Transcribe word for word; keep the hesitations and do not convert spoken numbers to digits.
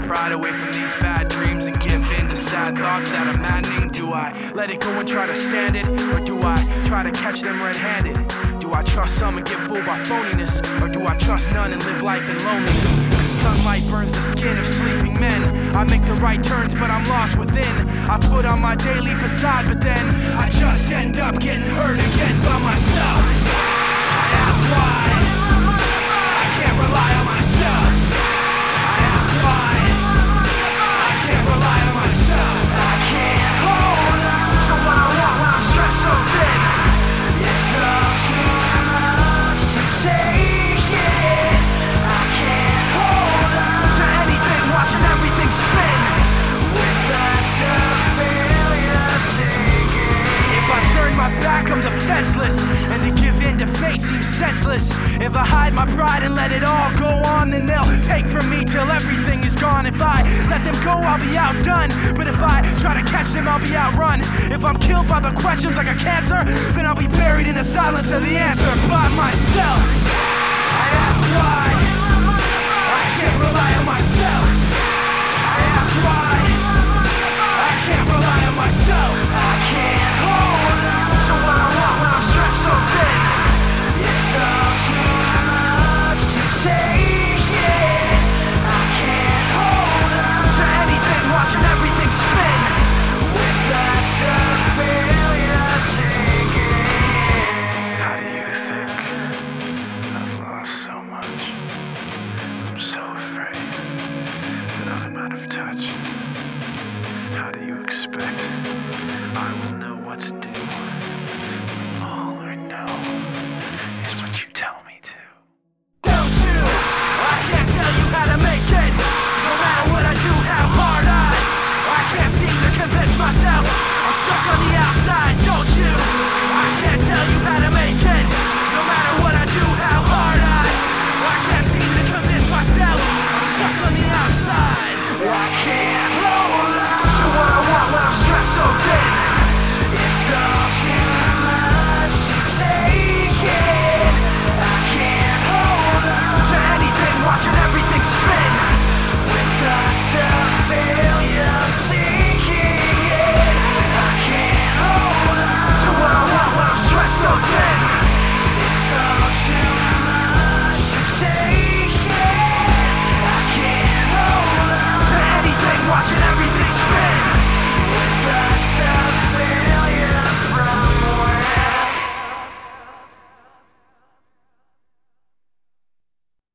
pride away from these bad dreams and give in to sad thoughts that are maddening? Do I let it go and try to stand it? Or do I try to catch them red-handed? Do I trust some and get fooled by phoniness? Or do I trust none and live life in loneliness? Cause sunlight burns the skin of sleeping men. I make the right turns but I'm lost within. I put on my daily facade but then I just end up getting hurt again by myself. I ask why I can't rely on myself. I ask why I can't rely on myself. I can't hold on to what I want when I'm stretched so thin. It's all too much to take it. I can't hold on to anything, watching everything spin with thoughts of failure sinking. If I turn my back, I'm defenseless, and to give in to fate seems senseless. If I hide my pride and let it all go on, then they'll take from me till everything is gone. If I let them go, I'll be outdone. But if I try to catch them, I'll be outrun. If I'm killed by the questions like a cancer, then I'll be buried in the silence of the answer by myself. I ask why I can't rely on myself. I ask why I can't rely on myself. I can't hold on to what I want when I'm stretched so thin. It's all too much to take it. I can't hold on to anything, watching everything spin with thoughts of failure sinking. How do you think I've lost so much? I'm so afraid that I'm out of touch. How do you expect I will know what to do? All I know is what you tell me to. Don't you? I can't tell you how to make it. No matter what I do, how hard I I can't seem to convince myself I'm stuck on the outside. Don't you? I can't tell you how to make it. No matter what I do, how hard I I can't seem to convince myself I'm stuck on the outside. I can't hold on to what I want when I'm stressed so thin. It's all